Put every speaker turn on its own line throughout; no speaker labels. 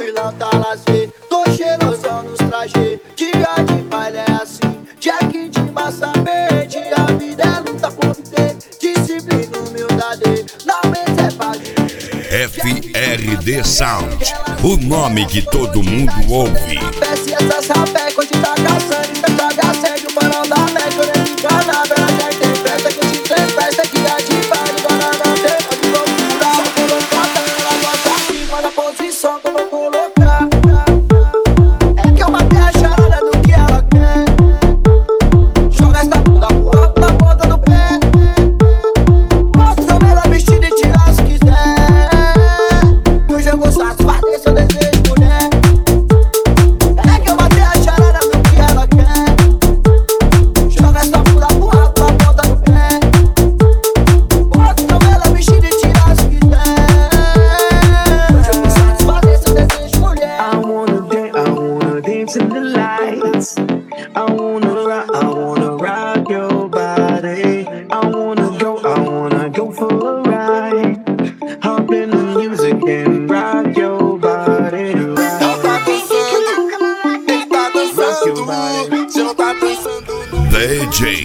tranquilão, tá lazer. Tô cheirosão nos trajes. Dia de baile é assim, Jack de massa verde. A vida é luta por ter disciplina, humildade. Na mente é paz.
FRD Sound, o nome que todo mundo ouve.
Desce essa sapeca, onde tá caçando, traga sério, mano da América. Eu nem me enganava, ela já tem festa, que eu te tem festa, que é de baile, agora não tem onde loucura. Só colocada, ela gosta acima da posição que eu vou colocar. É que eu matei a charada do que ela quer. Joga essa bunda pro alto na ponta do pé. Mostra ela vestida e tirar se quiser. Hoje eu vou satisfazer seu desejo, mulher. É que eu matei a charada do que ela quer. Joga essa bunda pro alto na ponta do pé. Mostra ela vestida e tirar se quiser. Hoje eu vou satisfazer seu desejo, mulher.
I wanna dance in the lights. I wanna rock your body. I wanna go for a ride. Hop in the music and rock your body.
Ela tá dançando, ele tá dançando. Você não tá dançando.
DJ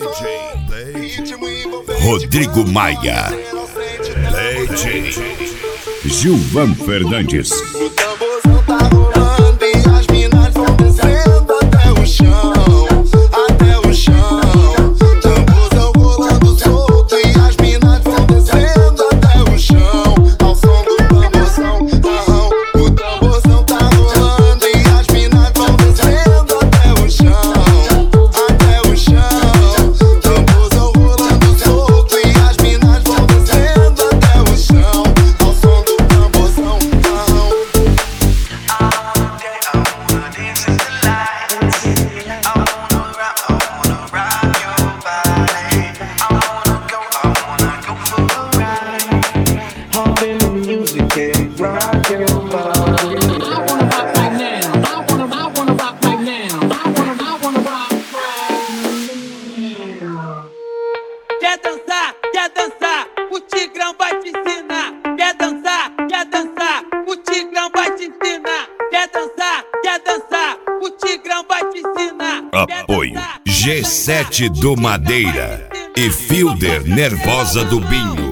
Rodrigo Maia. DJ Gilvan Fernandes.
O tamborzão tá rolando e as minas vão descendo até o chão, até o chão. Tamborzão rolando solto e as minas vão descendo até o chão, ao som do tamborzão. O tamborzão tá rolando e as minas vão descendo até o chão, até o chão. Tamborzão rolando solto e as minas vão descendo até o chão, ao som do tamborzão.
Hop in the music and rock your body.
Quer dançar, o Tigrão vai te ensinar. Quer dançar, o Tigrão vai te ensinar. Quer dançar, o Tigrão vai te ensinar.
Apoio G7 do Madeira e Fielder Nervosa do Binho.